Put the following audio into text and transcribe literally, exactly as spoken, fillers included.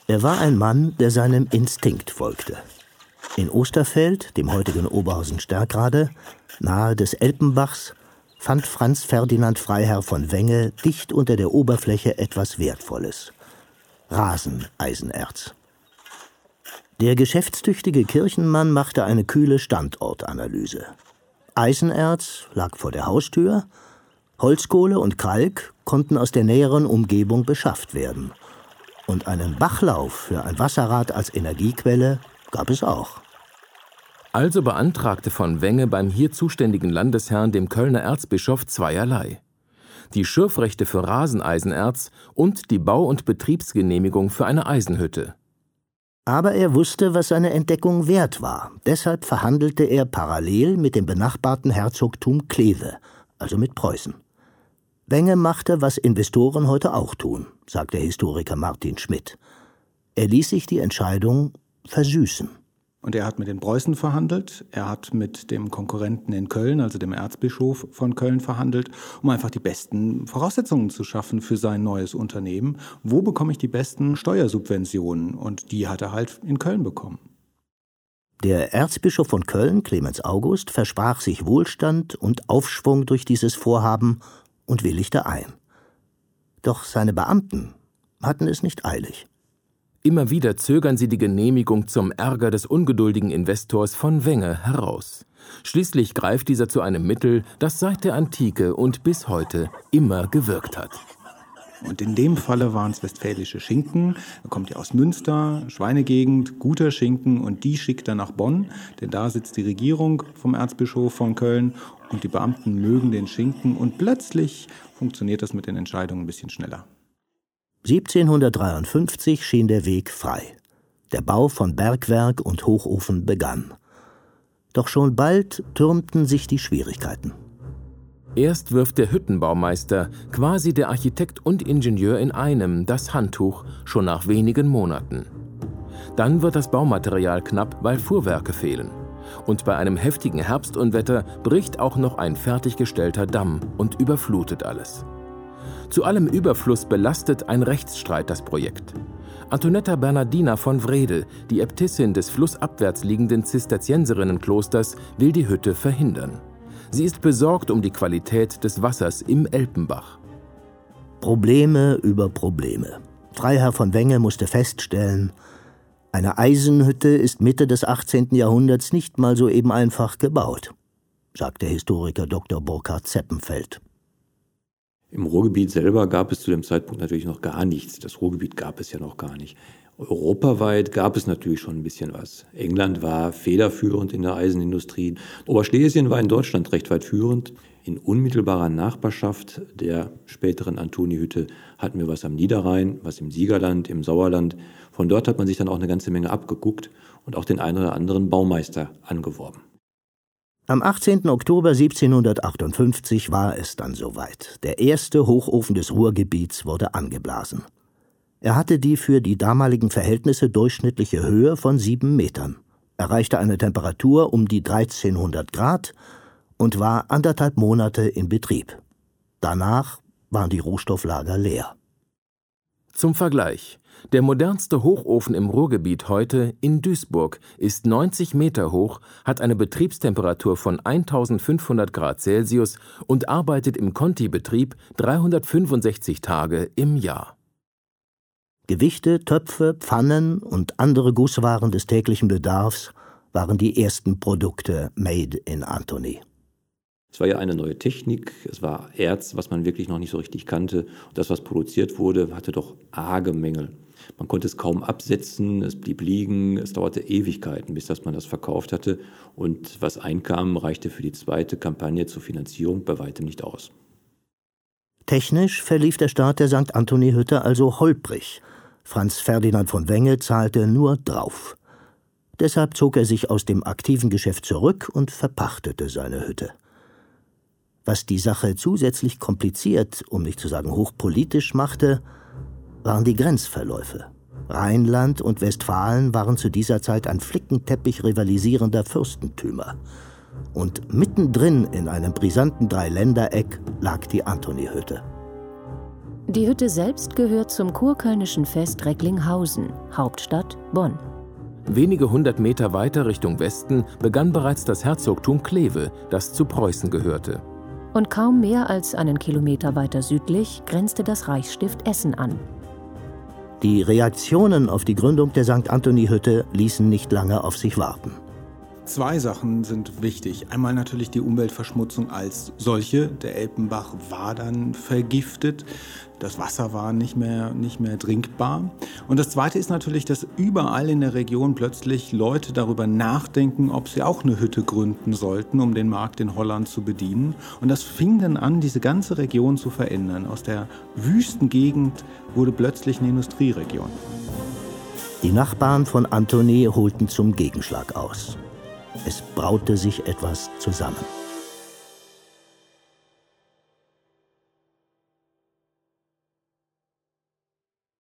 Er war ein Mann, der seinem Instinkt folgte. In Osterfeld, dem heutigen Oberhausen-Stärkrade, nahe des Elpenbachs, fand Franz Ferdinand Freiherr von Wenge dicht unter der Oberfläche etwas Wertvolles: Raseneisenerz. Der geschäftstüchtige Kirchenmann machte eine kühle Standortanalyse. Eisenerz lag vor der Haustür, Holzkohle und Kalk konnten aus der näheren Umgebung beschafft werden. Und einen Bachlauf für ein Wasserrad als Energiequelle gab es auch. Also beantragte von Wenge beim hier zuständigen Landesherrn, dem Kölner Erzbischof, zweierlei: die Schürfrechte für Raseneisenerz und die Bau- und Betriebsgenehmigung für eine Eisenhütte. Aber er wusste, was seine Entdeckung wert war. Deshalb verhandelte er parallel mit dem benachbarten Herzogtum Kleve, also mit Preußen. Wenge machte, was Investoren heute auch tun, sagt der Historiker Martin Schmidt. Er ließ sich die Entscheidung versüßen. Und er hat mit den Preußen verhandelt, er hat mit dem Konkurrenten in Köln, also dem Erzbischof von Köln, verhandelt, um einfach die besten Voraussetzungen zu schaffen für sein neues Unternehmen. Wo bekomme ich die besten Steuersubventionen? Und die hat er halt in Köln bekommen. Der Erzbischof von Köln, Clemens August, versprach sich Wohlstand und Aufschwung durch dieses Vorhaben und willigte ein. Doch seine Beamten hatten es nicht eilig. Immer wieder zögern sie die Genehmigung zum Ärger des ungeduldigen Investors von Wenge heraus. Schließlich greift dieser zu einem Mittel, das seit der Antike und bis heute immer gewirkt hat. Und in dem Falle waren es westfälische Schinken. Er kommt ja aus Münster, Schweinegegend, guter Schinken, und die schickt er nach Bonn, denn da sitzt die Regierung vom Erzbischof von Köln und die Beamten mögen den Schinken und plötzlich funktioniert das mit den Entscheidungen ein bisschen schneller. siebzehnhundertdreiundfünfzig schien der Weg frei. Der Bau von Bergwerk und Hochofen begann. Doch schon bald türmten sich die Schwierigkeiten. Erst wirft der Hüttenbaumeister, quasi der Architekt und Ingenieur in einem, das Handtuch, schon nach wenigen Monaten. Dann wird das Baumaterial knapp, weil Fuhrwerke fehlen. Und bei einem heftigen Herbstunwetter bricht auch noch ein fertiggestellter Damm und überflutet alles. Zu allem Überfluss belastet ein Rechtsstreit das Projekt. Antonetta Bernardina von Wrede, die Äbtissin des flussabwärts liegenden Zisterzienserinnenklosters, will die Hütte verhindern. Sie ist besorgt um die Qualität des Wassers im Elpenbach. Probleme über Probleme. Freiherr von Wenge musste feststellen, eine Eisenhütte ist Mitte des achtzehnten Jahrhunderts nicht mal so eben einfach gebaut, sagt der Historiker Doktor Burkhard Zeppenfeld. Im Ruhrgebiet selber gab es zu dem Zeitpunkt natürlich noch gar nichts. Das Ruhrgebiet gab es ja noch gar nicht. Europaweit gab es natürlich schon ein bisschen was. England war federführend in der Eisenindustrie. Oberschlesien war in Deutschland recht weit führend. In unmittelbarer Nachbarschaft der späteren Antoni-Hütte hatten wir was am Niederrhein, was im Siegerland, im Sauerland. Von dort hat man sich dann auch eine ganze Menge abgeguckt und auch den einen oder anderen Baumeister angeworben. Am achtzehnten Oktober siebzehnhundertachtundfünfzig war es dann soweit. Der erste Hochofen des Ruhrgebiets wurde angeblasen. Er hatte die für die damaligen Verhältnisse durchschnittliche Höhe von sieben Metern, erreichte eine Temperatur um die dreizehnhundert Grad und war anderthalb Monate in Betrieb. Danach waren die Rohstofflager leer. Zum Vergleich: Der modernste Hochofen im Ruhrgebiet heute, in Duisburg, ist neunzig Meter hoch, hat eine Betriebstemperatur von eintausendfünfhundert Grad Celsius und arbeitet im Conti-Betrieb dreihundertfünfundsechzig Tage im Jahr. Gewichte, Töpfe, Pfannen und andere Gusswaren des täglichen Bedarfs waren die ersten Produkte made in Antony. Es war ja eine neue Technik, es war Erz, was man wirklich noch nicht so richtig kannte. Und das, was produziert wurde, hatte doch arge Mängel. Man konnte es kaum absetzen, es blieb liegen, es dauerte Ewigkeiten, bis dass man das verkauft hatte. Und was einkam, reichte für die zweite Kampagne zur Finanzierung bei weitem nicht aus. Technisch verlief der Start der Sankt Antoni-Hütte also holprig. Franz Ferdinand von Wenge zahlte nur drauf. Deshalb zog er sich aus dem aktiven Geschäft zurück und verpachtete seine Hütte. Was die Sache zusätzlich kompliziert, um nicht zu sagen hochpolitisch machte, waren die Grenzverläufe. Rheinland und Westfalen waren zu dieser Zeit ein Flickenteppich rivalisierender Fürstentümer. Und mittendrin in einem brisanten Dreiländereck lag die Antoni-Hütte. Die Hütte selbst gehört zum kurkölnischen Fest Recklinghausen, Hauptstadt Bonn. Wenige hundert Meter weiter Richtung Westen begann bereits das Herzogtum Kleve, das zu Preußen gehörte. Und kaum mehr als einen Kilometer weiter südlich grenzte das Reichsstift Essen an. Die Reaktionen auf die Gründung der Sankt Anthony-Hütte ließen nicht lange auf sich warten. Zwei Sachen sind wichtig. Einmal natürlich die Umweltverschmutzung als solche. Der Elpenbach war dann vergiftet. Das Wasser war nicht mehr, nicht mehr trinkbar. Und das Zweite ist natürlich, dass überall in der Region plötzlich Leute darüber nachdenken, ob sie auch eine Hütte gründen sollten, um den Markt in Holland zu bedienen. Und das fing dann an, diese ganze Region zu verändern. Aus der Wüstengegend wurde plötzlich eine Industrieregion. Die Nachbarn von Antony holten zum Gegenschlag aus. Es braute sich etwas zusammen.